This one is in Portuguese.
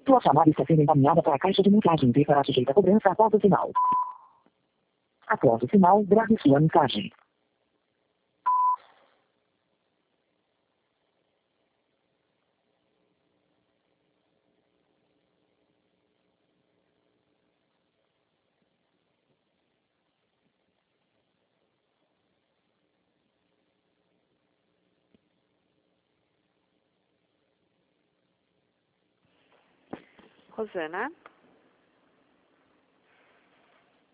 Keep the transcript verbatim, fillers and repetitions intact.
Sua chamada está sendo encaminhada para a caixa de mensagem e será sujeita a cobrança após o sinal. Após o sinal, grave sua mensagem. Rosana?